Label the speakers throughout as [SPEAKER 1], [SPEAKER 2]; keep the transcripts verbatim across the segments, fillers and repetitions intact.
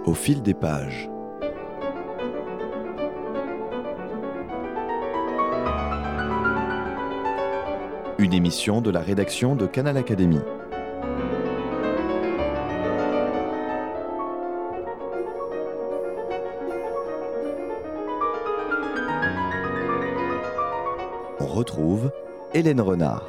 [SPEAKER 1] Au fil des pages. Une émission de la rédaction de Canal Académie. On retrouve Hélène Renard.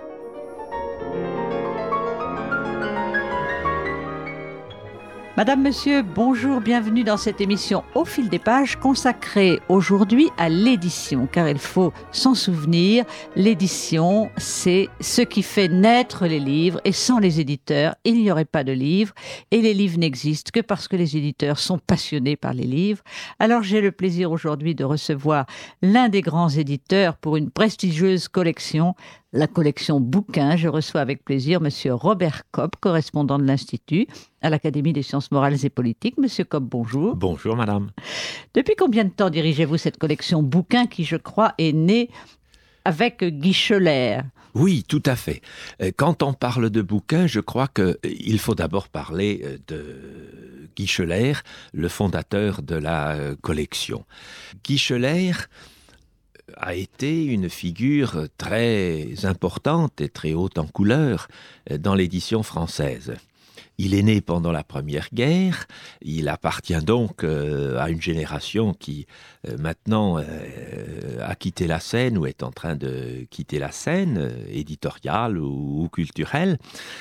[SPEAKER 2] Madame, Monsieur, bonjour, bienvenue dans cette émission Au fil des pages consacrée aujourd'hui à l'édition, car il faut s'en souvenir, l'édition, c'est ce qui fait naître les livres, et sans les éditeurs, il n'y aurait pas de livres, et les livres n'existent que parce que les éditeurs sont passionnés par les livres. Alors j'ai le plaisir aujourd'hui de recevoir l'un des grands éditeurs pour une prestigieuse collection, la collection bouquins. Je reçois avec plaisir Monsieur Robert Kopp, correspondant de l'Institut à l'Académie des sciences morales et politiques. Monsieur Kopp, bonjour.
[SPEAKER 3] Bonjour, madame.
[SPEAKER 2] Depuis combien de temps dirigez-vous cette collection bouquins qui, je crois, est née avec Guy Scheler ?
[SPEAKER 3] Oui, tout à fait. Quand on parle de bouquins, je crois qu'il faut d'abord parler de Guy Scheler, le fondateur de la collection. Guy Scheler a été une figure très importante et très haute en couleur dans l'édition française. Il est né pendant la Première Guerre, il appartient donc euh, à une génération qui euh, maintenant euh, a quitté la scène ou est en train de quitter la scène, euh, éditoriale ou, ou culturelle,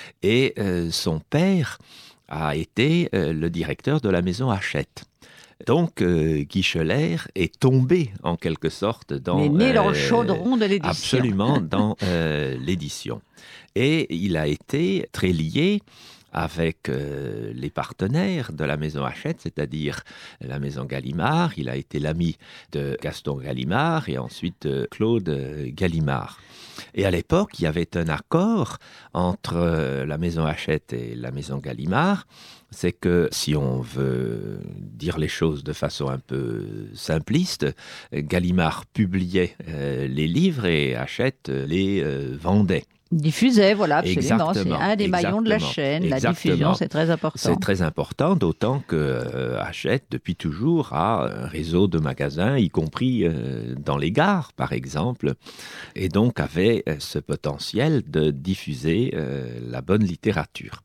[SPEAKER 3] et euh, son père a été euh, le directeur de la maison Hachette. Donc, euh, Guy Scheler est tombé, en quelque sorte, dans...
[SPEAKER 2] Il est né
[SPEAKER 3] euh,
[SPEAKER 2] dans le chaudron de l'édition.
[SPEAKER 3] Absolument, dans euh, l'édition. Et il a été très lié avec euh, les partenaires de la maison Hachette, c'est-à-dire la maison Gallimard. Il a été l'ami de Gaston Gallimard et ensuite de Claude Gallimard. Et à l'époque, il y avait un accord entre euh, la maison Hachette et la maison Gallimard. C'est que, si on veut dire les choses de façon un peu simpliste, Gallimard publiait euh, les livres et Hachette les euh, vendait.
[SPEAKER 2] Diffusait, voilà, absolument.
[SPEAKER 3] Exactement,
[SPEAKER 2] c'est un des maillons de la chaîne.
[SPEAKER 3] Exactement.
[SPEAKER 2] La diffusion, c'est très important.
[SPEAKER 3] C'est très important, d'autant que euh, Hachette, depuis toujours, a un réseau de magasins, y compris euh, dans les gares, par exemple, et donc avait euh, ce potentiel de diffuser euh, la bonne littérature.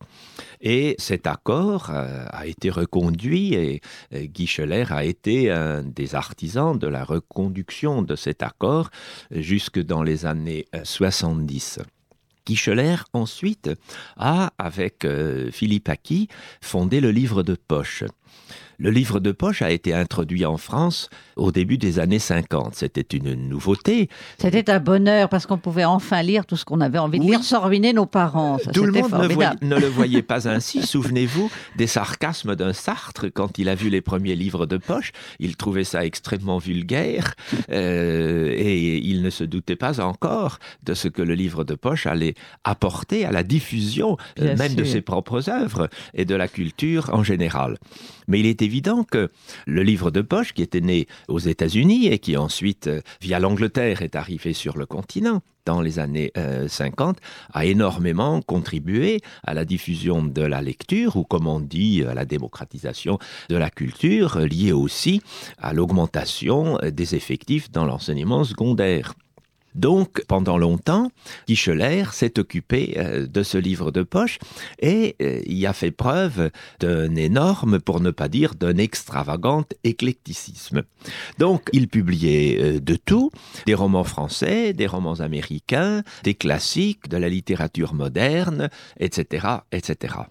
[SPEAKER 3] Et cet accord euh, a été reconduit et euh, Guy Scheler a été un des artisans de la reconduction de cet accord jusque dans les années euh, soixante-dix. Guy Scheler, ensuite, a, avec euh, Philippe Aki, fondé le livre de poche. Le livre de poche a été introduit en France au début des années cinquante. C'était une nouveauté.
[SPEAKER 2] C'était un bonheur parce qu'on pouvait enfin lire tout ce qu'on avait envie de
[SPEAKER 3] oui.
[SPEAKER 2] lire sans ruiner nos parents. Ça,
[SPEAKER 3] tout le monde
[SPEAKER 2] ne, voyait,
[SPEAKER 3] ne le voyait pas ainsi. Souvenez-vous des sarcasmes d'un Sartre quand il a vu les premiers livres de poche. Il trouvait ça extrêmement vulgaire euh, et il ne se doutait pas encore de ce que le livre de poche allait apporter à la diffusion euh, même sûr. de ses propres œuvres et de la culture en général. Mais il est évident que le livre de poche, qui était né aux États-Unis et qui ensuite, via l'Angleterre, est arrivé sur le continent dans les années euh, cinquante, a énormément contribué à la diffusion de la lecture, ou comme on dit, à la démocratisation de la culture, liée aussi à l'augmentation des effectifs dans l'enseignement secondaire. Donc, pendant longtemps, Guy Scheler s'est occupé euh, de ce livre de poche et euh, y a fait preuve d'un énorme, pour ne pas dire d'un extravagant éclecticisme. Donc, il publiait euh, de tout, des romans français, des romans américains, des classiques, de la littérature moderne, et cetera, et cetera.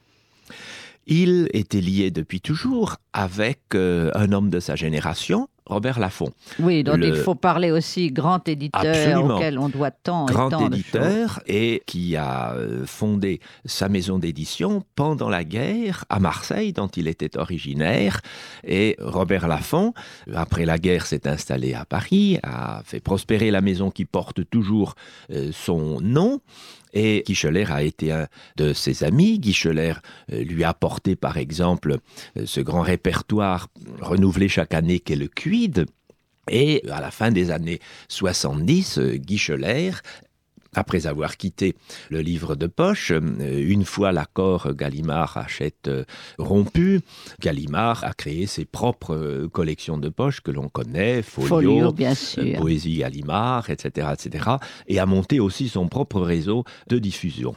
[SPEAKER 3] Il était lié depuis toujours avec euh, un homme de sa génération, Robert Laffont.
[SPEAKER 2] Oui, donc le... il faut parler aussi grand éditeur Absolument. auquel on doit tant
[SPEAKER 3] grand
[SPEAKER 2] et tant
[SPEAKER 3] éditeur et qui a fondé sa maison d'édition pendant la guerre à Marseille, dont il était originaire. Et Robert Laffont, après la guerre, s'est installé à Paris, a fait prospérer la maison qui porte toujours euh, son nom. Et Guy Scheler a été un de ses amis. Guy Scheler lui a apporté, par exemple, ce grand répertoire renouvelé chaque année qu'est le Quid. Et à la fin des années soixante-dix, Guy Scheler après avoir quitté le livre de poche, une fois l'accord Gallimard Hachette rompu, Gallimard a créé ses propres collections de poche que l'on connaît, Folio,
[SPEAKER 2] Folio bien sûr.
[SPEAKER 3] Poésie Gallimard, et cetera, et cetera, et a monté aussi son propre réseau de diffusion.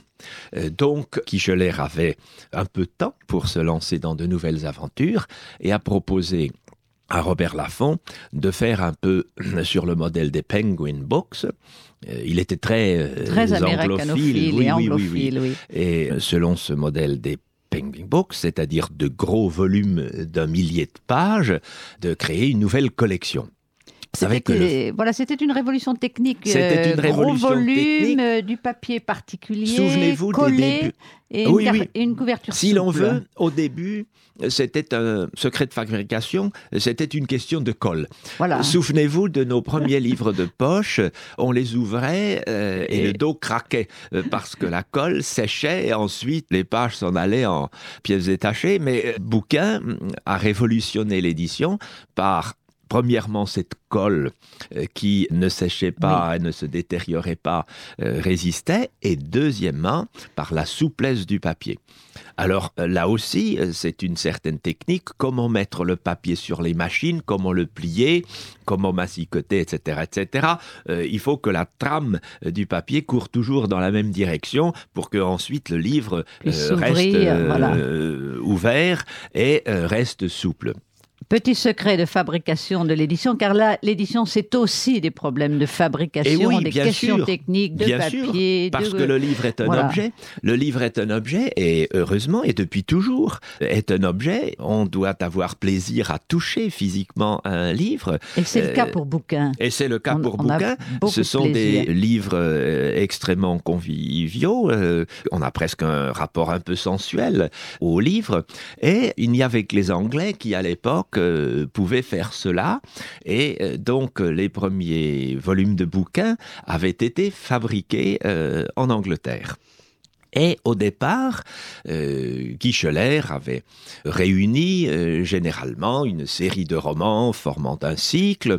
[SPEAKER 3] Donc, Kicheler avait un peu de temps pour se lancer dans de nouvelles aventures et a proposé à Robert Laffont de faire un peu sur le modèle des Penguin Books. Il était très,
[SPEAKER 2] très
[SPEAKER 3] euh,
[SPEAKER 2] américanophile
[SPEAKER 3] oui,
[SPEAKER 2] et
[SPEAKER 3] oui,
[SPEAKER 2] anglophile,
[SPEAKER 3] oui, oui.
[SPEAKER 2] oui.
[SPEAKER 3] Et selon ce modèle des Penguin Books, c'est-à-dire de gros volumes d'un millier de pages, de créer une nouvelle collection.
[SPEAKER 2] C'était, que le... voilà, c'était une révolution technique.
[SPEAKER 3] C'était une
[SPEAKER 2] euh,
[SPEAKER 3] révolution
[SPEAKER 2] gros volume,
[SPEAKER 3] technique.
[SPEAKER 2] Euh, du papier particulier,
[SPEAKER 3] Souvenez-vous
[SPEAKER 2] collé,
[SPEAKER 3] des débuts.
[SPEAKER 2] et,
[SPEAKER 3] oui,
[SPEAKER 2] une,
[SPEAKER 3] oui.
[SPEAKER 2] et une couverture
[SPEAKER 3] Si
[SPEAKER 2] souple.
[SPEAKER 3] l'on veut, au début, c'était un secret de fabrication, c'était une question de colle.
[SPEAKER 2] Voilà.
[SPEAKER 3] Souvenez-vous de nos premiers livres de poche, on les ouvrait euh, et, et le dos craquait euh, parce que la colle séchait et ensuite les pages s'en allaient en pièces détachées. Mais Bouquin a révolutionné l'édition par... Premièrement, cette colle euh, qui ne séchait pas, oui. et ne se détériorait pas, euh, résistait. Et deuxièmement, par la souplesse du papier. Alors là aussi, c'est une certaine technique. Comment mettre le papier sur les machines, comment le plier, comment massicoter, et cetera, et cetera. Euh, il faut que la trame du papier court toujours dans la même direction pour que ensuite le livre euh, reste euh, voilà. euh, ouvert et euh, reste souple.
[SPEAKER 2] Petit secret de fabrication de l'édition, car là, l'édition, c'est aussi des problèmes de fabrication,
[SPEAKER 3] oui,
[SPEAKER 2] des questions
[SPEAKER 3] sûr,
[SPEAKER 2] techniques, de
[SPEAKER 3] bien
[SPEAKER 2] papier.
[SPEAKER 3] Sûr, parce
[SPEAKER 2] de...
[SPEAKER 3] que le livre est un
[SPEAKER 2] voilà.
[SPEAKER 3] objet. Le livre est un objet, et heureusement, et depuis toujours, est un objet. On doit avoir plaisir à toucher physiquement un livre.
[SPEAKER 2] Et c'est euh, le cas pour Bouquin.
[SPEAKER 3] Et c'est le cas
[SPEAKER 2] on,
[SPEAKER 3] pour
[SPEAKER 2] on
[SPEAKER 3] Bouquin. Ce sont
[SPEAKER 2] plaisir.
[SPEAKER 3] des livres euh, extrêmement conviviaux. Euh, on a presque un rapport un peu sensuel au livre. Et il n'y avait que les Anglais qui, à l'époque, euh, pouvaient faire cela, et euh, donc les premiers volumes de bouquins avaient été fabriqués euh, en Angleterre. Et au départ, euh, Kicheler avait réuni euh, généralement une série de romans formant un cycle,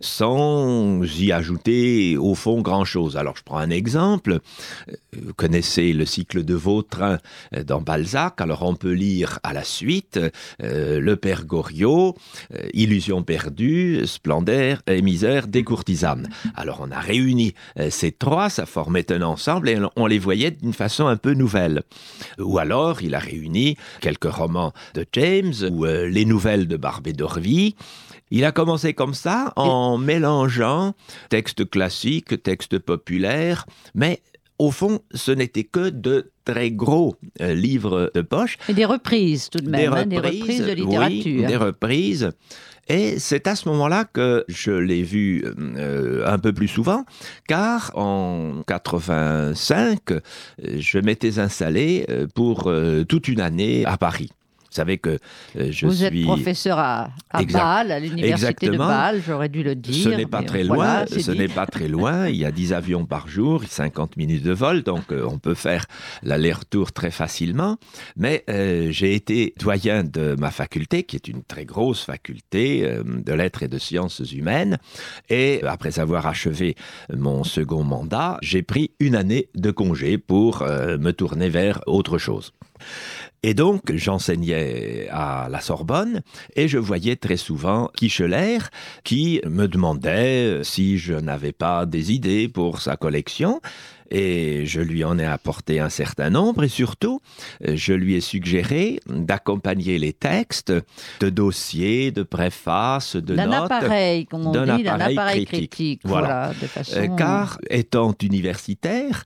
[SPEAKER 3] sans y ajouter au fond grand-chose. Alors je prends un exemple, vous connaissez le cycle de Vautrin dans Balzac, alors on peut lire à la suite euh, Le Père Goriot, euh, Illusion perdue, Splendeur et misère des courtisanes. Alors on a réuni euh, ces trois, ça formait un ensemble et on les voyait d'une façon un peu nouvelle. Ou alors, il a réuni quelques romans de James ou euh, les nouvelles de Barbé d'Orvie. Il a commencé comme ça, en Et... mélangeant textes classiques, textes populaires, mais au fond, ce n'était que de très gros euh, livres de poche.
[SPEAKER 2] Et des reprises tout de même,
[SPEAKER 3] des,
[SPEAKER 2] hein,
[SPEAKER 3] reprises,
[SPEAKER 2] des reprises de littérature.
[SPEAKER 3] Oui, des reprises. Et c'est à ce moment-là que je l'ai vu euh, un peu plus souvent, car en quatre-vingt-cinq, je m'étais installé pour euh, toute une année à Paris. Vous savez que euh, je
[SPEAKER 2] Vous
[SPEAKER 3] suis...
[SPEAKER 2] êtes professeur à, à
[SPEAKER 3] exact.
[SPEAKER 2] Bâle, à l'université
[SPEAKER 3] Exactement.
[SPEAKER 2] de Bâle, j'aurais dû le dire.
[SPEAKER 3] Ce n'est pas très loin,
[SPEAKER 2] voilà,
[SPEAKER 3] ce
[SPEAKER 2] dit.
[SPEAKER 3] n'est pas très loin. Il y a dix avions par jour, cinquante minutes de vol, donc euh, on peut faire l'aller-retour très facilement. Mais euh, j'ai été doyen de ma faculté, qui est une très grosse faculté euh, de lettres et de sciences humaines. Et après avoir achevé mon second mandat, j'ai pris une année de congé pour euh, me tourner vers autre chose. Et donc, j'enseignais à la Sorbonne et je voyais très souvent Kicheler qui me demandait si je n'avais pas des idées pour sa collection. Et je lui en ai apporté un certain nombre et surtout, je lui ai suggéré d'accompagner les textes de dossiers, de préfaces, de
[SPEAKER 2] d'un
[SPEAKER 3] notes.
[SPEAKER 2] Appareil, comme on
[SPEAKER 3] d'un
[SPEAKER 2] dit, d'un
[SPEAKER 3] appareil
[SPEAKER 2] appareil
[SPEAKER 3] critique.
[SPEAKER 2] critique.
[SPEAKER 3] Voilà.
[SPEAKER 2] Voilà, de façon...
[SPEAKER 3] Car, étant universitaire,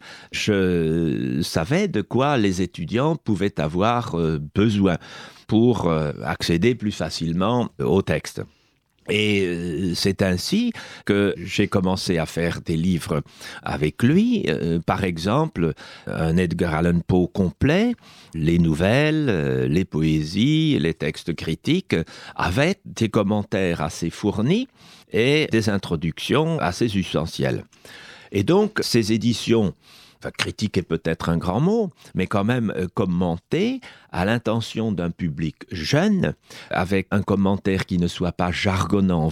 [SPEAKER 3] je savais de quoi les étudiants pouvaient avoir besoin pour accéder plus facilement au texte. Et c'est ainsi que j'ai commencé à faire des livres avec lui. Euh, par exemple, un Edgar Allan Poe complet, les nouvelles, euh, les poésies, les textes critiques, avec des commentaires assez fournis et des introductions assez substantielles. Et donc, ces éditions... Enfin, critique est peut-être un grand mot, mais quand même euh, commenté à l'intention d'un public jeune, avec un commentaire qui ne soit pas jargonnant. On voulait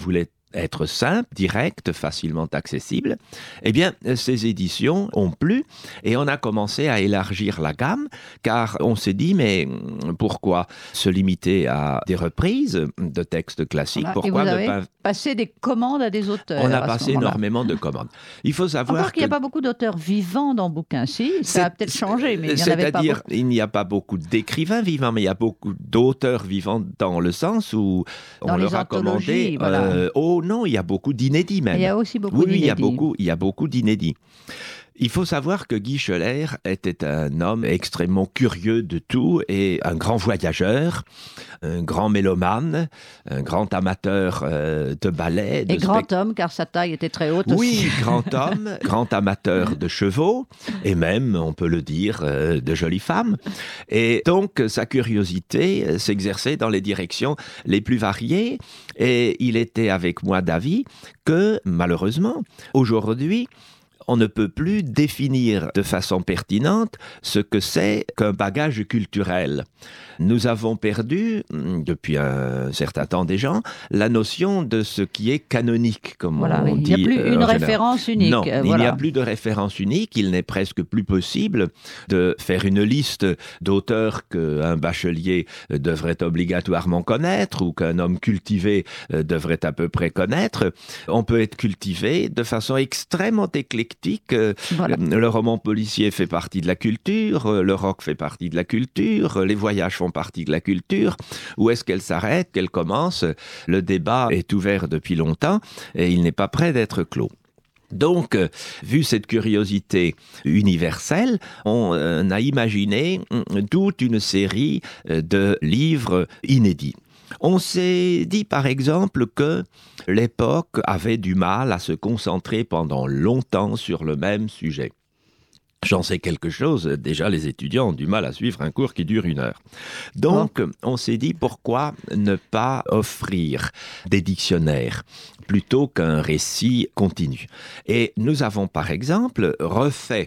[SPEAKER 3] être simple, direct, facilement accessible, eh bien, ces éditions ont plu et on a commencé à élargir la gamme car on s'est dit, mais pourquoi se limiter à des reprises de textes classiques?
[SPEAKER 2] Voilà.
[SPEAKER 3] Pourquoi
[SPEAKER 2] et vous
[SPEAKER 3] ne
[SPEAKER 2] avez
[SPEAKER 3] pas...
[SPEAKER 2] passé des commandes à des auteurs?
[SPEAKER 3] On a
[SPEAKER 2] à
[SPEAKER 3] passé énormément de commandes. Il faut savoir
[SPEAKER 2] Encore qu'il
[SPEAKER 3] que...
[SPEAKER 2] n'y a pas beaucoup d'auteurs vivants dans le bouquin. Si, ça a peut-être changé, mais il n'y en avait pas
[SPEAKER 3] C'est-à-dire,
[SPEAKER 2] beaucoup.
[SPEAKER 3] il n'y a pas beaucoup d'écrivains vivants, mais il y a beaucoup d'auteurs vivants dans le sens où
[SPEAKER 2] Dans
[SPEAKER 3] on
[SPEAKER 2] les
[SPEAKER 3] leur a commandé...
[SPEAKER 2] anthologies, voilà.
[SPEAKER 3] Euh, oh non, il y a beaucoup d'inédits même.
[SPEAKER 2] Il y a aussi beaucoup
[SPEAKER 3] oui,
[SPEAKER 2] d'inédits.
[SPEAKER 3] il y a beaucoup, il y a beaucoup d'inédits. Il faut savoir que Guy Scheller était un homme extrêmement curieux de tout et un grand voyageur, un grand mélomane, un grand amateur euh, de ballet. De
[SPEAKER 2] Et grand
[SPEAKER 3] spect...
[SPEAKER 2] homme, car sa taille était très haute
[SPEAKER 3] Oui,
[SPEAKER 2] aussi.
[SPEAKER 3] grand homme, grand amateur de chevaux et même, on peut le dire, euh, de jolies femmes. Et donc, sa curiosité s'exerçait dans les directions les plus variées et il était avec moi d'avis que, malheureusement, aujourd'hui, on ne peut plus définir de façon pertinente ce que c'est qu'un bagage culturel. Nous avons perdu, depuis un certain temps déjà, la notion de ce qui est canonique, comme
[SPEAKER 2] Voilà,
[SPEAKER 3] on
[SPEAKER 2] oui.
[SPEAKER 3] dit.
[SPEAKER 2] Il n'y a plus
[SPEAKER 3] euh,
[SPEAKER 2] une
[SPEAKER 3] en
[SPEAKER 2] référence
[SPEAKER 3] général.
[SPEAKER 2] unique.
[SPEAKER 3] Non,
[SPEAKER 2] euh,
[SPEAKER 3] il
[SPEAKER 2] voilà.
[SPEAKER 3] n'y a plus de référence unique. Il n'est presque plus possible de faire une liste d'auteurs qu'un bachelier devrait obligatoirement connaître ou qu'un homme cultivé devrait à peu près connaître. On peut être cultivé de façon extrêmement éclectique.
[SPEAKER 2] Voilà.
[SPEAKER 3] Le roman policier fait partie de la culture, le rock fait partie de la culture, les voyages font partie de la culture. Où est-ce qu'elle s'arrête, qu'elle commence? Le débat est ouvert depuis longtemps et il n'est pas prêt d'être clos. Donc, euh, vu cette curiosité universelle, on euh, a imaginé euh, toute une série euh, de livres inédits. On s'est dit par exemple que l'époque avait du mal à se concentrer pendant longtemps sur le même sujet. J'en sais quelque chose, déjà les étudiants ont du mal à suivre un cours qui dure une heure. Donc, on s'est dit pourquoi ne pas offrir des dictionnaires plutôt qu'un récit continu. Et nous avons par exemple refait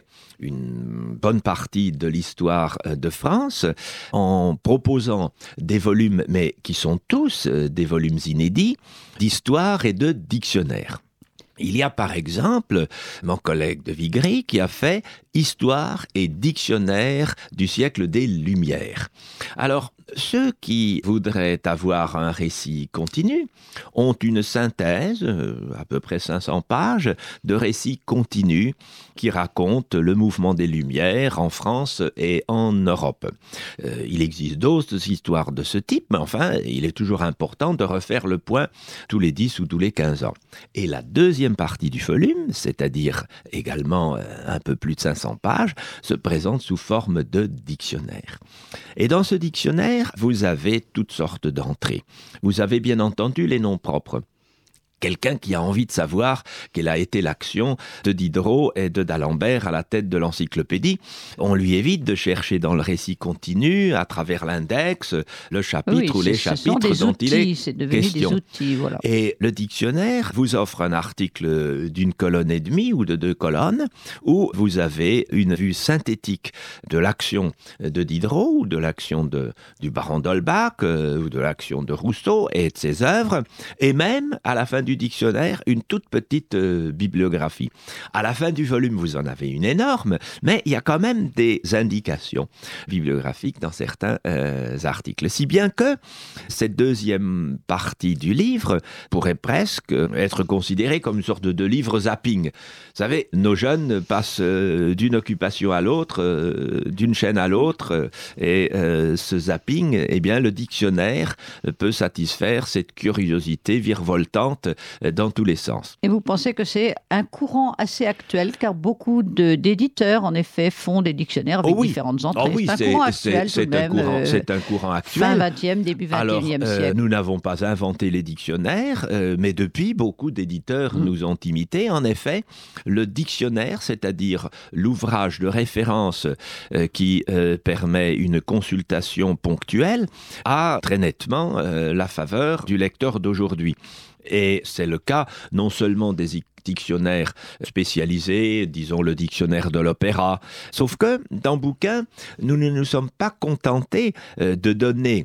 [SPEAKER 3] une bonne partie de l'histoire de France en proposant des volumes, mais qui sont tous des volumes inédits, d'histoire et de dictionnaires. Il y a par exemple mon collègue de Vigry qui a fait Histoire et dictionnaire du siècle des Lumières. Alors, ceux qui voudraient avoir un récit continu ont une synthèse, à peu près cinq cents pages, de récits continus qui racontent le mouvement des Lumières en France et en Europe. Euh, il existe d'autres histoires de ce type, mais enfin, il est toujours important de refaire le point tous les dix ou tous les quinze ans. Et la deuxième partie du volume, c'est-à-dire également un peu plus de cinq cents pages, se présente sous forme de dictionnaire. Et dans ce dictionnaire, vous avez toutes sortes d'entrées. Vous avez bien entendu les noms propres. Quelqu'un qui a envie de savoir quelle a été l'action de Diderot et de d'Alembert à la tête de l'encyclopédie, on lui évite de chercher dans le récit continu, à travers l'index, le chapitre
[SPEAKER 2] oui,
[SPEAKER 3] ou les
[SPEAKER 2] ce sont
[SPEAKER 3] chapitres
[SPEAKER 2] des
[SPEAKER 3] dont
[SPEAKER 2] outils,
[SPEAKER 3] il est
[SPEAKER 2] c'est devenu
[SPEAKER 3] question.
[SPEAKER 2] des outils, voilà.
[SPEAKER 3] Et le dictionnaire vous offre un article d'une colonne et demie ou de deux colonnes, où vous avez une vue synthétique de l'action de Diderot ou de l'action de, du baron d'Holbach euh, ou de l'action de Rousseau et de ses œuvres, et même à la fin du dictionnaire, une toute petite euh, bibliographie. À la fin du volume, vous en avez une énorme, mais il y a quand même des indications bibliographiques dans certains euh, articles. Si bien que cette deuxième partie du livre pourrait presque être considérée comme une sorte de livre zapping. Vous savez, nos jeunes passent euh, d'une occupation à l'autre, euh, d'une chaîne à l'autre, euh, et euh, ce zapping, eh bien, le dictionnaire peut satisfaire cette curiosité virevoltante dans tous les sens.
[SPEAKER 2] Et vous pensez que c'est un courant assez actuel, car beaucoup de, d'éditeurs, en effet, font des dictionnaires avec
[SPEAKER 3] oh oui.
[SPEAKER 2] différentes entrées.
[SPEAKER 3] Oh oui,
[SPEAKER 2] c'est un
[SPEAKER 3] c'est,
[SPEAKER 2] courant
[SPEAKER 3] c'est,
[SPEAKER 2] actuel
[SPEAKER 3] c'est
[SPEAKER 2] tout de
[SPEAKER 3] un
[SPEAKER 2] même.
[SPEAKER 3] courant,
[SPEAKER 2] euh,
[SPEAKER 3] c'est un courant actuel.
[SPEAKER 2] Fin vingtième, début vingt et unième
[SPEAKER 3] Alors, euh,
[SPEAKER 2] siècle.
[SPEAKER 3] nous n'avons pas inventé les dictionnaires, euh, mais depuis, beaucoup d'éditeurs mmh. nous ont imités. En effet, le dictionnaire, c'est-à-dire l'ouvrage de référence euh, qui euh, permet une consultation ponctuelle, a très nettement euh, la faveur du lecteur d'aujourd'hui. Et c'est le cas non seulement des dictionnaires spécialisés, disons le dictionnaire de l'opéra, sauf que dans le bouquin, nous ne nous sommes pas contentés euh, de donner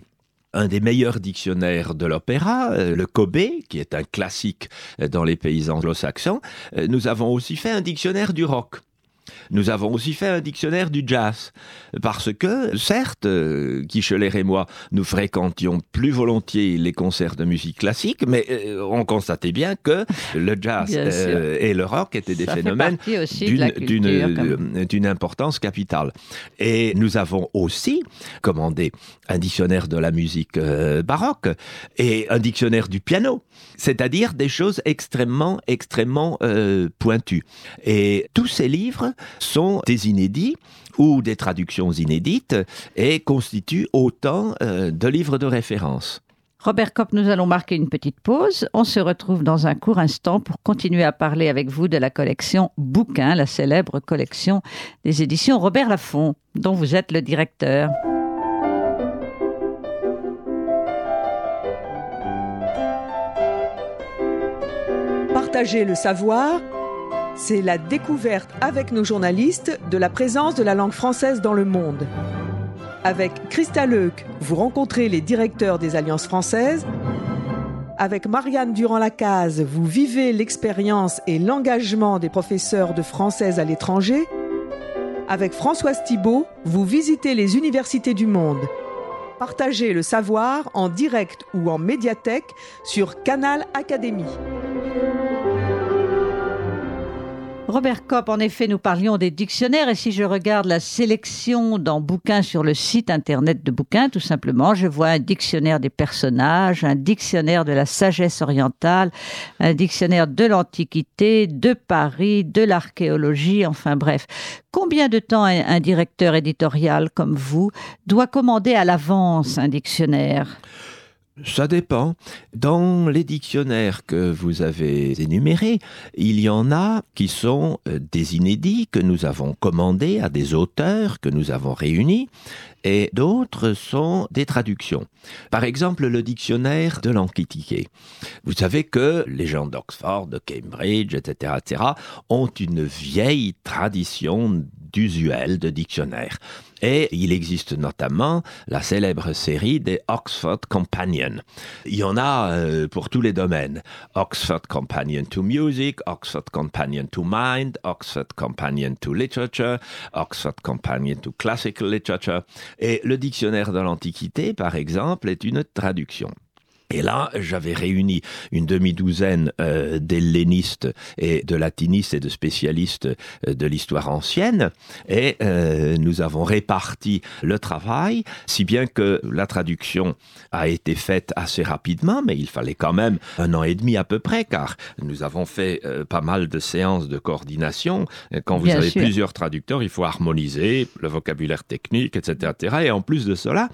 [SPEAKER 3] un des meilleurs dictionnaires de l'opéra, le Kobe, qui est un classique dans les pays anglo-saxons. Nous avons aussi fait un dictionnaire du rock. Nous avons aussi fait un dictionnaire du jazz, parce que, certes, euh, Guicheler et moi, nous fréquentions plus volontiers les concerts de musique classique, mais euh, on constatait bien que le jazz euh, et le rock étaient des
[SPEAKER 2] Ça
[SPEAKER 3] phénomènes d'une, d'une, d'une importance capitale. Et nous avons aussi commandé un dictionnaire de la musique euh, baroque et un dictionnaire du piano, c'est-à-dire des choses extrêmement, extrêmement euh, pointues. Et tous ces livres sont des inédits ou des traductions inédites et constituent autant euh, de livres de référence.
[SPEAKER 2] Robert Kopp, nous allons marquer une petite pause. On se retrouve dans un court instant pour continuer à parler avec vous de la collection Bouquins, la célèbre collection des éditions Robert Laffont, dont vous êtes le directeur.
[SPEAKER 4] Partager le savoir, c'est la découverte avec nos journalistes de la présence de la langue française dans le monde. Avec Christa Leuc, vous rencontrez les directeurs des Alliances françaises. Avec Marianne Durand-Lacaze, vous vivez l'expérience et l'engagement des professeurs de française à l'étranger. Avec Françoise Thibault, vous visitez les universités du monde. Partagez le savoir en direct ou en médiathèque sur Canal Académie.
[SPEAKER 2] Robert Kopp, en effet, nous parlions des dictionnaires et si je regarde la sélection dans Bouquins sur le site internet de Bouquins, tout simplement, je vois un dictionnaire des personnages, un dictionnaire de la sagesse orientale, un dictionnaire de l'Antiquité, de Paris, de l'archéologie, enfin bref. Combien de temps un, un directeur éditorial comme vous doit commander à l'avance un dictionnaire ?
[SPEAKER 3] Ça dépend. Dans les dictionnaires que vous avez énumérés, il y en a qui sont des inédits que nous avons commandés à des auteurs que nous avons réunis, et d'autres sont des traductions. Par exemple, le dictionnaire de l'Antiquité. Vous savez que les gens d'Oxford, de Cambridge, et cetera, et cetera, ont une vieille tradition d'usuel de dictionnaire. Et il existe notamment la célèbre série des Oxford Companion. Il y en a euh, pour tous les domaines. Oxford Companion to Music, Oxford Companion to Mind, Oxford Companion to Literature, Oxford Companion to Classical Literature. Et le dictionnaire de l'Antiquité, par exemple, est une traduction. Et là, j'avais réuni une demi-douzaine euh, d'hellénistes et de latinistes et de spécialistes euh, de l'histoire ancienne et euh, nous avons réparti le travail, si bien que la traduction a été faite assez rapidement, mais il fallait quand même un an et demi à peu près, car nous avons fait euh, pas mal de séances de coordination. Quand vous Bien avez sûr. plusieurs traducteurs, il faut harmoniser le vocabulaire technique, et cetera, et cetera. Et en plus de cela,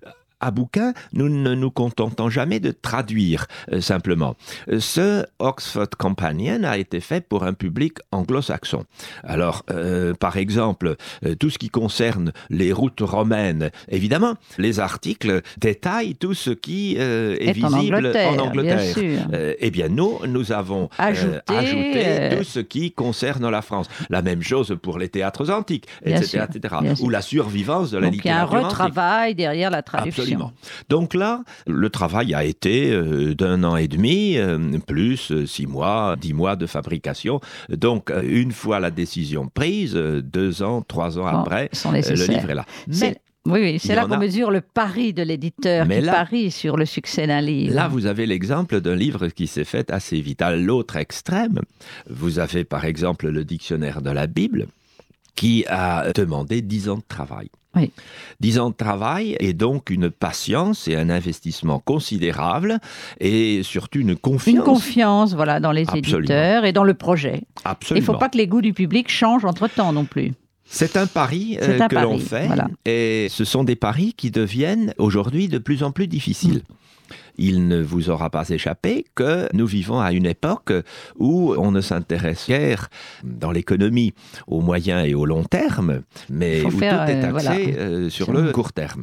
[SPEAKER 3] à Bouquins, nous ne nous contentons jamais de traduire euh, simplement. Ce Oxford Companion a été fait pour un public anglo-saxon. Alors, euh, par exemple, euh, tout ce qui concerne les routes romaines, évidemment, les articles détaillent tout ce qui euh, est, est visible en Angleterre. En Angleterre. Euh, eh bien, nous, nous avons
[SPEAKER 2] ajouté,
[SPEAKER 3] euh, ajouté
[SPEAKER 2] euh...
[SPEAKER 3] tout ce qui concerne la France. La même chose pour les théâtres antiques,
[SPEAKER 2] bien
[SPEAKER 3] et cetera,
[SPEAKER 2] sûr,
[SPEAKER 3] et cetera. Ou la survivance de la
[SPEAKER 2] Donc,
[SPEAKER 3] littérature antique.
[SPEAKER 2] Il y a un retravail derrière la traduction.
[SPEAKER 3] Absolument. Donc là, le travail a été euh, d'un an et demi, euh, plus euh, six mois, dix mois de fabrication. Donc, euh, une fois la décision prise, euh, deux ans, trois ans bon, après, euh, le livre est là.
[SPEAKER 2] Mais oui, oui, c'est là qu'on a... mesure le pari de l'éditeur Mais qui là, parie sur le succès d'un livre.
[SPEAKER 3] Là, vous avez l'exemple d'un livre qui s'est fait assez vite. À l'autre extrême, vous avez par exemple le dictionnaire de la Bible qui a demandé dix ans de travail.
[SPEAKER 2] Oui.
[SPEAKER 3] Dix ans de travail et donc une patience et un investissement considérable et surtout une confiance.
[SPEAKER 2] Une confiance, voilà, dans les Absolument. éditeurs et dans le projet.
[SPEAKER 3] Absolument.
[SPEAKER 2] Il ne faut pas que les goûts du public changent entre-temps non plus.
[SPEAKER 3] C'est un pari euh,
[SPEAKER 2] un
[SPEAKER 3] que
[SPEAKER 2] pari,
[SPEAKER 3] l'on fait
[SPEAKER 2] voilà.
[SPEAKER 3] Et ce sont des paris qui deviennent aujourd'hui de plus en plus difficiles. Mmh. Il ne vous aura pas échappé que nous vivons à une époque où on ne s'intéresse guère dans l'économie au moyen et au long terme, mais où
[SPEAKER 2] faire,
[SPEAKER 3] tout est
[SPEAKER 2] euh,
[SPEAKER 3] axé
[SPEAKER 2] voilà.
[SPEAKER 3] euh, sur le court terme.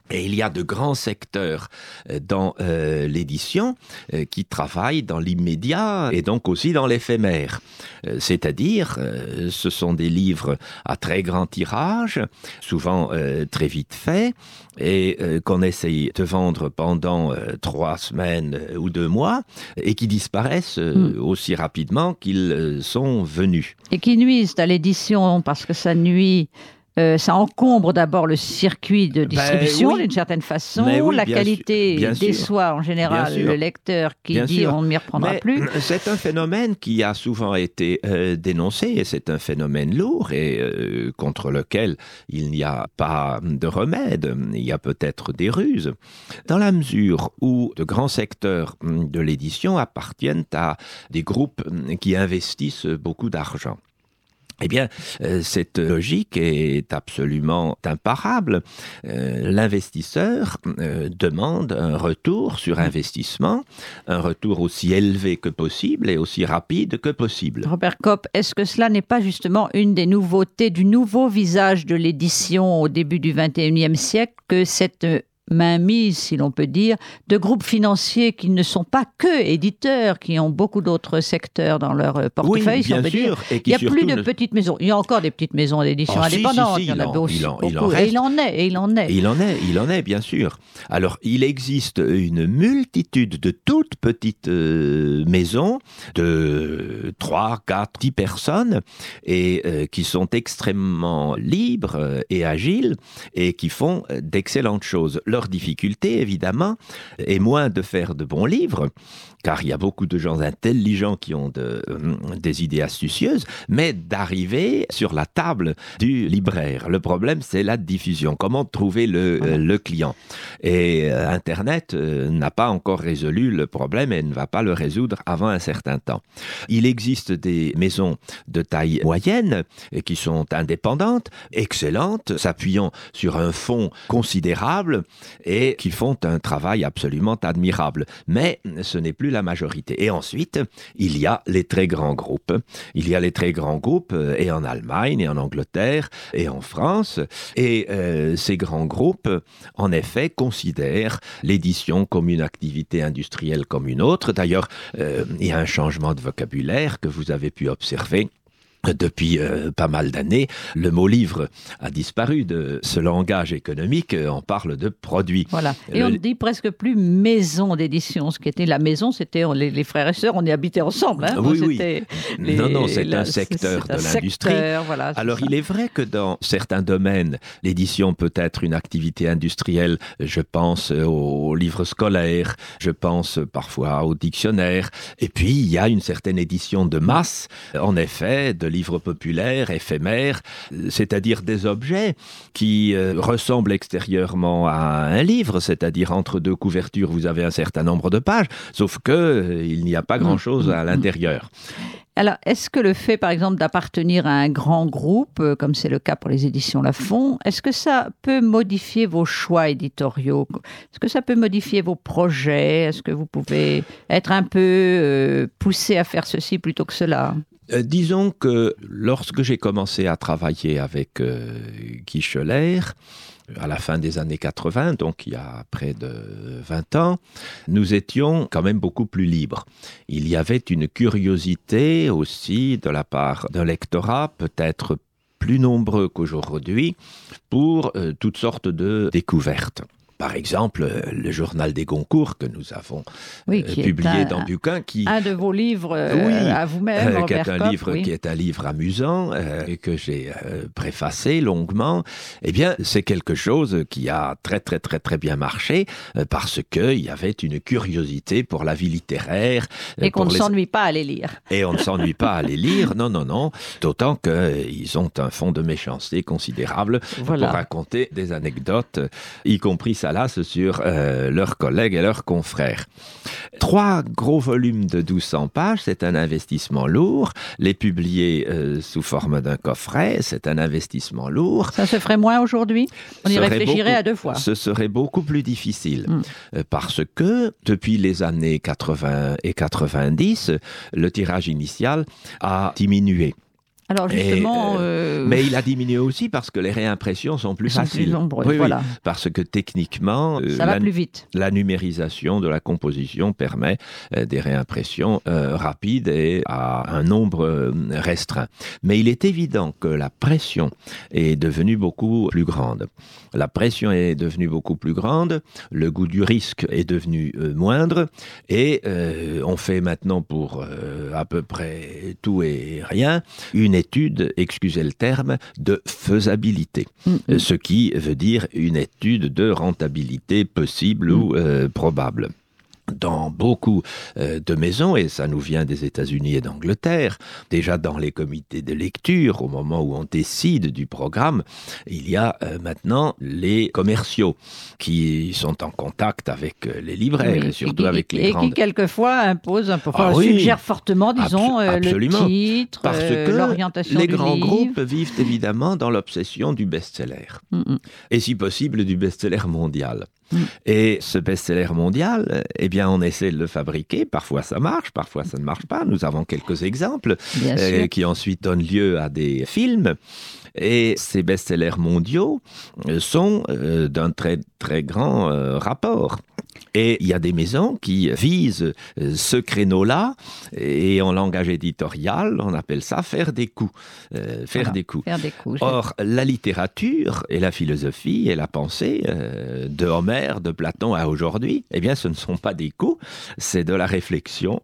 [SPEAKER 3] Et il y a de grands secteurs dans euh, l'édition euh, qui travaillent dans l'immédiat et donc aussi dans l'éphémère. Euh, c'est-à-dire, euh, ce sont des livres à très grand tirage, souvent euh, très vite faits, et euh, qu'on essaye de vendre pendant euh, trois semaines euh, ou deux mois, et qui disparaissent euh, mmh. aussi rapidement qu'ils euh, sont venus.
[SPEAKER 2] Et qui nuisent à l'édition, parce que ça nuit... Euh, ça encombre d'abord le circuit de distribution ben, oui. d'une certaine façon. Oui, la qualité sûr, déçoit en général le lecteur qui bien dit sûr. on ne m'y reprendra
[SPEAKER 3] Mais
[SPEAKER 2] plus.
[SPEAKER 3] C'est un phénomène qui a souvent été euh, dénoncé et c'est un phénomène lourd et euh, contre lequel il n'y a pas de remède. Il y a peut-être des ruses. Dans la mesure où de grands secteurs de l'édition appartiennent à des groupes qui investissent beaucoup d'argent. Eh bien, euh, cette logique est absolument imparable. Euh, l'investisseur euh, demande un retour sur investissement, un retour aussi élevé que possible et aussi rapide que possible.
[SPEAKER 2] Robert Kopp, est-ce que cela n'est pas justement une des nouveautés du nouveau visage de l'édition au début du vingt et unième siècle que cette mainmise, si l'on peut dire, de groupes financiers qui ne sont pas que éditeurs, qui ont beaucoup d'autres secteurs dans leur portefeuille,
[SPEAKER 3] oui,
[SPEAKER 2] si on peut
[SPEAKER 3] sûr,
[SPEAKER 2] dire.
[SPEAKER 3] Et
[SPEAKER 2] il n'y a plus de
[SPEAKER 3] ne...
[SPEAKER 2] petites maisons. Il y a encore des petites maisons d'édition oh, indépendantes.
[SPEAKER 3] Si, si, si,
[SPEAKER 2] il y en a aussi
[SPEAKER 3] il en,
[SPEAKER 2] beaucoup.
[SPEAKER 3] Il en,
[SPEAKER 2] et il en est, et il en est.
[SPEAKER 3] Il en est, il en est, bien sûr. Alors, il existe une multitude de toutes petites euh, maisons de trois, quatre, dix personnes et euh, qui sont extrêmement libres et agiles et qui font d'excellentes choses. Leur difficulté, évidemment, est moins de faire de bons livres, car il y a beaucoup de gens intelligents qui ont de, euh, des idées astucieuses, mais d'arriver sur la table du libraire. Le problème, c'est la diffusion. Comment trouver le, euh, le client ? Et euh, Internet euh, n'a pas encore résolu le problème et ne va pas le résoudre avant un certain temps. Il existe des maisons de taille moyenne et qui sont indépendantes, excellentes, s'appuyant sur un fonds considérable et qui font un travail absolument admirable. Mais ce n'est plus la majorité. Et ensuite, il y a les très grands groupes. Il y a les très grands groupes et en Allemagne, et en Angleterre, et en France. Et euh, ces grands groupes, en effet, considèrent l'édition comme une activité industrielle comme une autre. D'ailleurs, euh, il y a un changement de vocabulaire que vous avez pu observer. Depuis euh, pas mal d'années, le mot livre a disparu de ce langage économique, on parle de produit.
[SPEAKER 2] Voilà, et le... on ne dit presque plus maison d'édition. Ce qui était la maison, c'était on, les, les frères et sœurs, on y habitait ensemble. Hein.
[SPEAKER 3] Oui,
[SPEAKER 2] bon,
[SPEAKER 3] oui.
[SPEAKER 2] Les...
[SPEAKER 3] Non, non, c'est
[SPEAKER 2] la...
[SPEAKER 3] un secteur
[SPEAKER 2] c'est, c'est
[SPEAKER 3] de
[SPEAKER 2] un
[SPEAKER 3] l'industrie.
[SPEAKER 2] Secteur, voilà,
[SPEAKER 3] Alors,
[SPEAKER 2] ça.
[SPEAKER 3] il est vrai que dans certains domaines, l'édition peut être une activité industrielle. Je pense aux livres scolaires, je pense parfois aux dictionnaires. Et puis, il y a une certaine édition de masse, en effet, de livres populaires, éphémères, c'est-à-dire des objets qui euh, ressemblent extérieurement à un livre, c'est-à-dire entre deux couvertures, vous avez un certain nombre de pages, sauf que euh, il n'y a pas grand-chose à l'intérieur.
[SPEAKER 2] Alors, est-ce que le fait, par exemple, d'appartenir à un grand groupe, euh, comme c'est le cas pour les éditions Lafon, est-ce que ça peut modifier vos choix éditoriaux ? Est-ce que ça peut modifier vos projets ? Est-ce que vous pouvez être un peu euh, poussé à faire ceci plutôt que cela ?
[SPEAKER 3] Euh, disons que lorsque j'ai commencé à travailler avec euh, Guy Scheller, à la fin des années quatre-vingts, donc il y a près de vingt ans, nous étions quand même beaucoup plus libres. Il y avait une curiosité aussi de la part d'un lectorat peut-être plus nombreux qu'aujourd'hui pour euh, toutes sortes de découvertes. Par exemple, le journal des Goncourt que nous avons
[SPEAKER 2] oui,
[SPEAKER 3] euh, publié
[SPEAKER 2] un,
[SPEAKER 3] dans Bucquin. Qui,
[SPEAKER 2] un de vos livres euh,
[SPEAKER 3] oui,
[SPEAKER 2] à vous-même,
[SPEAKER 3] euh,
[SPEAKER 2] Robert
[SPEAKER 3] qui est un
[SPEAKER 2] Kopp,
[SPEAKER 3] livre
[SPEAKER 2] oui.
[SPEAKER 3] qui est un livre amusant, euh, et que j'ai euh, préfacé longuement. Eh bien, c'est quelque chose qui a très, très, très, très bien marché, euh, parce qu'il y avait une curiosité pour la vie littéraire.
[SPEAKER 2] Et qu'on ne
[SPEAKER 3] les...
[SPEAKER 2] s'ennuie pas à les lire.
[SPEAKER 3] Et on ne s'ennuie pas à les lire, non, non, non. D'autant qu'ils ont un fond de méchanceté considérable voilà. pour raconter des anecdotes, y compris salaces sur euh, leurs collègues et leurs confrères. Trois gros volumes de douze cents pages, c'est un investissement lourd. Les publier euh, sous forme d'un coffret, c'est un investissement lourd.
[SPEAKER 2] Ça se ferait moins aujourd'hui ? On y réfléchirait
[SPEAKER 3] beaucoup,
[SPEAKER 2] à deux fois.
[SPEAKER 3] Ce serait beaucoup plus difficile.
[SPEAKER 2] Hum.
[SPEAKER 3] Euh, parce que, depuis les années quatre-vingts et quatre-vingt-dix, le tirage initial a diminué.
[SPEAKER 2] Alors justement...
[SPEAKER 3] Et, euh, euh... Mais il a diminué aussi parce que les réimpressions sont plus
[SPEAKER 2] sont
[SPEAKER 3] faciles.
[SPEAKER 2] Plus nombreuses,
[SPEAKER 3] oui,
[SPEAKER 2] voilà.
[SPEAKER 3] Oui, parce que techniquement...
[SPEAKER 2] Ça euh, va
[SPEAKER 3] la,
[SPEAKER 2] plus vite.
[SPEAKER 3] La numérisation de la composition permet euh, des réimpressions euh, rapides et à un nombre euh, restreint. Mais il est évident que la pression est devenue beaucoup plus grande. La pression est devenue beaucoup plus grande, le goût du risque est devenu euh, moindre, et euh, on fait maintenant pour euh, à peu près tout et rien une étude, excusez le terme, de faisabilité. Mmh. Ce qui veut dire une étude de rentabilité possible mmh. ou euh, probable. Dans beaucoup euh, de maisons, et ça nous vient des États-Unis et d'Angleterre, déjà dans les comités de lecture, au moment où on décide du programme, il y a euh, maintenant les commerciaux qui sont en contact avec euh, les libraires, oui, et surtout
[SPEAKER 2] et,
[SPEAKER 3] avec les
[SPEAKER 2] et
[SPEAKER 3] grandes...
[SPEAKER 2] Et qui quelquefois imposent un peu, enfin,
[SPEAKER 3] ah, oui.
[SPEAKER 2] suggèrent fortement, disons,
[SPEAKER 3] Abs-
[SPEAKER 2] euh, le titre,
[SPEAKER 3] parce
[SPEAKER 2] euh,
[SPEAKER 3] que
[SPEAKER 2] l'orientation
[SPEAKER 3] les
[SPEAKER 2] du
[SPEAKER 3] grands
[SPEAKER 2] livre.
[SPEAKER 3] groupes vivent évidemment dans l'obsession du best-seller, mm-hmm. et si possible du best-seller mondial. Mm. Et ce best-seller mondial, eh bien, on essaie de le fabriquer. Parfois, ça marche, parfois, ça ne marche pas. Nous avons quelques exemples euh, qui ensuite donnent lieu à des films. Et ces best-sellers mondiaux sont euh, d'un très, très grand euh, rapport. Et il y a des maisons qui visent ce créneau-là, et en langage éditorial, on appelle ça faire des coups. Euh, faire, voilà, des coups.
[SPEAKER 2] faire des coups.
[SPEAKER 3] Or, la littérature et la philosophie et la pensée euh, de Homère, de Platon à aujourd'hui, eh bien, ce ne sont pas des coups, c'est de la réflexion.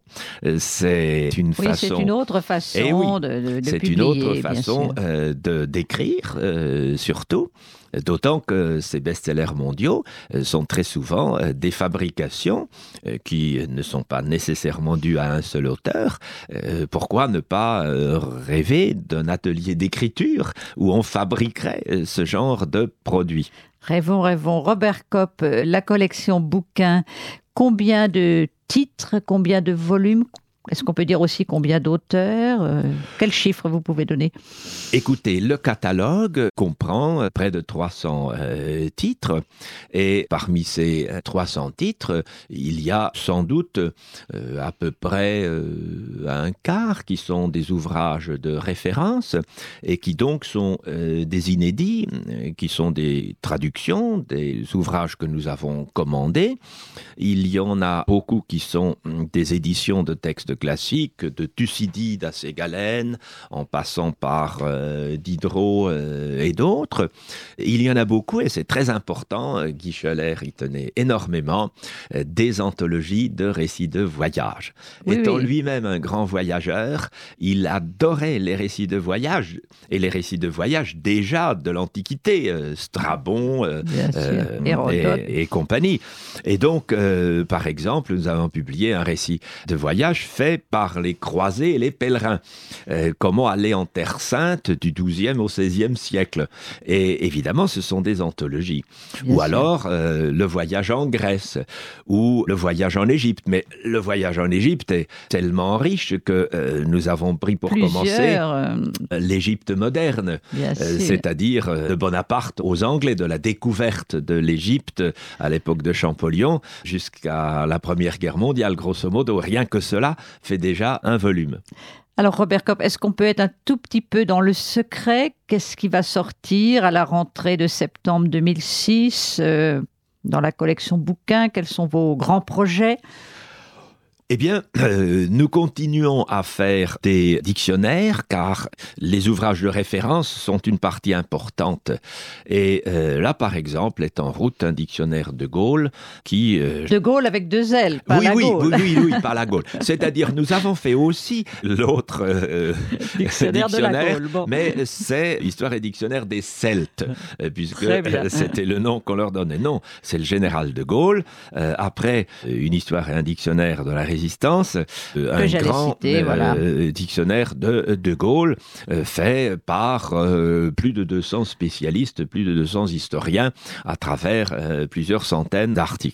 [SPEAKER 3] C'est une
[SPEAKER 2] oui,
[SPEAKER 3] façon...
[SPEAKER 2] c'est une autre façon
[SPEAKER 3] eh oui,
[SPEAKER 2] de, de, de
[SPEAKER 3] c'est
[SPEAKER 2] publier,
[SPEAKER 3] une autre façon euh, de, d'écrire, euh, surtout. D'autant que ces best-sellers mondiaux sont très souvent des fabrications qui ne sont pas nécessairement dues à un seul auteur. Pourquoi ne pas rêver d'un atelier d'écriture où on fabriquerait ce genre de produits ?
[SPEAKER 2] Rêvons, rêvons. Robert Kopp, la collection bouquins, combien de titres, combien de volumes ? Est-ce qu'on peut dire aussi combien d'auteurs ? euh, Quels chiffres vous pouvez donner ?
[SPEAKER 3] Écoutez, le catalogue comprend près de trois cents euh, titres, et parmi ces trois cents titres, il y a sans doute euh, à peu près euh, un quart qui sont des ouvrages de référence et qui donc sont euh, des inédits, qui sont des traductions, des ouvrages que nous avons commandés. Il y en a beaucoup qui sont des éditions de textes classiques, de Thucydide à Ségalène, en passant par euh, Diderot euh, et d'autres. Il y en a beaucoup, et c'est très important, euh, Guy Scheller y tenait énormément, euh, des anthologies de récits de voyage.
[SPEAKER 2] Oui,
[SPEAKER 3] Étant
[SPEAKER 2] oui.
[SPEAKER 3] lui-même un grand voyageur, il adorait les récits de voyage, et les récits de voyage déjà de l'Antiquité, euh, Strabon euh,
[SPEAKER 2] euh,
[SPEAKER 3] et, et compagnie. Et donc, euh, par exemple, nous avons publié un récit de voyage fait par les croisés et les pèlerins. Euh, comment aller en Terre Sainte du douzième au seizième siècle. Et évidemment, ce sont des anthologies. Bien ou sûr. Alors, euh, le voyage en Grèce, ou le voyage en Égypte. Mais le voyage en Égypte est tellement riche que euh, nous avons pris pour
[SPEAKER 2] Plusieurs,
[SPEAKER 3] commencer
[SPEAKER 2] euh...
[SPEAKER 3] l'Égypte moderne, euh, c'est-à-dire euh, de Bonaparte aux Anglais, de la découverte de l'Égypte à l'époque de Champollion jusqu'à la Première Guerre mondiale, grosso modo. Rien que cela fait déjà un volume.
[SPEAKER 2] Alors Robert Kopp, est-ce qu'on peut être un tout petit peu dans le secret ? Qu'est-ce qui va sortir à la rentrée de septembre deux mille six euh, dans la collection bouquins ? Quels sont vos grands projets ?
[SPEAKER 3] Eh bien, euh, nous continuons à faire des dictionnaires car les ouvrages de référence sont une partie importante. Et euh, là, par exemple, est en route un dictionnaire de Gaulle qui... Euh,
[SPEAKER 2] de Gaulle avec deux L, pas
[SPEAKER 3] oui,
[SPEAKER 2] la
[SPEAKER 3] oui,
[SPEAKER 2] Gaule.
[SPEAKER 3] Oui, oui, oui, pas la Gaule. C'est-à-dire, nous avons fait aussi l'autre euh,
[SPEAKER 2] dictionnaire, dictionnaire de la Gaule. Bon.
[SPEAKER 3] Mais c'est Histoire et dictionnaire des Celtes, puisque c'était le nom qu'on leur donnait. Non, c'est le général de Gaulle. Euh, après, une histoire et un dictionnaire de la Résistance, euh, un grand
[SPEAKER 2] citer,
[SPEAKER 3] euh,
[SPEAKER 2] voilà.
[SPEAKER 3] dictionnaire de De Gaulle euh, fait par euh, plus de deux cents spécialistes, plus de deux cents historiens à travers euh, plusieurs centaines d'articles.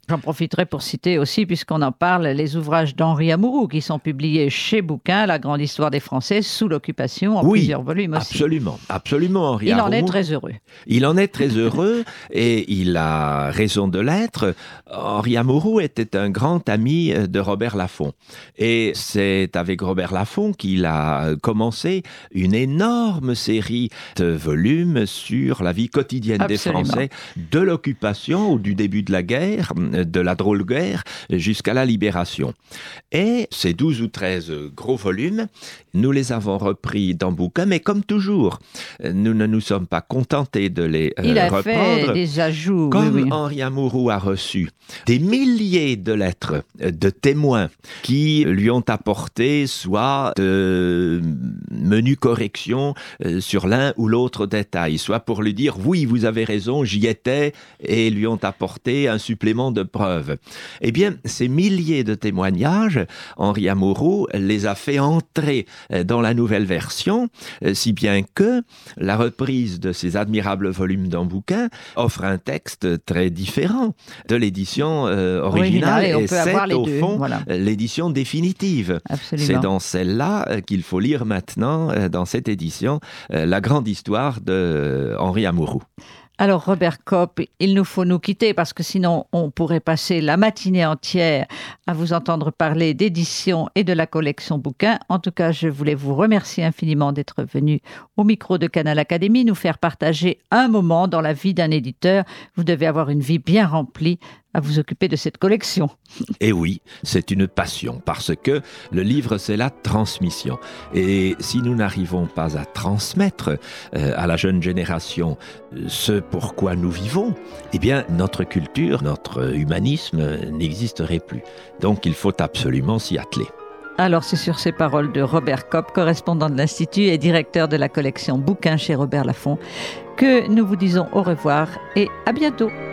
[SPEAKER 2] J'en profiterai pour citer aussi, puisqu'on en parle, les ouvrages d'Henri Amouroux qui sont publiés chez Bouquin, La grande histoire des Français sous l'occupation, en
[SPEAKER 3] oui,
[SPEAKER 2] plusieurs volumes aussi.
[SPEAKER 3] Absolument, absolument, Henri
[SPEAKER 2] Il
[SPEAKER 3] Amouroux.
[SPEAKER 2] en est très heureux.
[SPEAKER 3] Il en est très heureux et il a raison de l'être. Henri Amouroux était un grand ami de Robert Laffont. Et c'est avec Robert Laffont qu'il a commencé une énorme série de volumes sur la vie quotidienne
[SPEAKER 2] Absolument.
[SPEAKER 3] des Français, de l'occupation ou du début de la guerre, de la drôle guerre, jusqu'à la libération. Et ces douze ou treize gros volumes, nous les avons repris dans Bouquin, mais comme toujours, nous ne nous sommes pas contentés de les euh,
[SPEAKER 2] Il a
[SPEAKER 3] reprendre.
[SPEAKER 2] fait des ajouts.
[SPEAKER 3] Comme
[SPEAKER 2] oui, oui.
[SPEAKER 3] Henri Amouroux a reçu des milliers de lettres de témoins qui lui ont apporté soit de menues corrections sur l'un ou l'autre détail, soit pour lui dire « oui, vous avez raison, j'y étais » et lui ont apporté un supplément de preuves. Eh bien, ces milliers de témoignages, Henri Amouroux les a fait entrer dans la nouvelle version, si bien que la reprise de ces admirables volumes dans Bouquin offre un texte très différent de l'édition euh, originale,
[SPEAKER 2] Original, et on
[SPEAKER 3] et
[SPEAKER 2] peut avoir
[SPEAKER 3] c'est
[SPEAKER 2] les
[SPEAKER 3] au
[SPEAKER 2] deux,
[SPEAKER 3] fond
[SPEAKER 2] voilà.
[SPEAKER 3] l'édition définitive.
[SPEAKER 2] Absolument.
[SPEAKER 3] C'est dans celle-là qu'il faut lire maintenant, dans cette édition, la grande histoire de Henri Amouroux.
[SPEAKER 2] Alors Robert Kopp, il nous faut nous quitter parce que sinon on pourrait passer la matinée entière à vous entendre parler d'édition et de la collection Bouquin. En tout cas, je voulais vous remercier infiniment d'être venu au micro de Canal Académie, nous faire partager un moment dans la vie d'un éditeur. Vous devez avoir une vie bien remplie à vous occuper de cette collection.
[SPEAKER 3] Et oui, c'est une passion, parce que le livre, c'est la transmission. Et si nous n'arrivons pas à transmettre euh, à la jeune génération euh, ce pourquoi nous vivons, eh bien, notre culture, notre humanisme euh, n'existerait plus. Donc, il faut absolument s'y atteler.
[SPEAKER 2] Alors, c'est sur ces paroles de Robert Kopp, correspondant de l'Institut et directeur de la collection Bouquin chez Robert Laffont, que nous vous disons au revoir et à bientôt.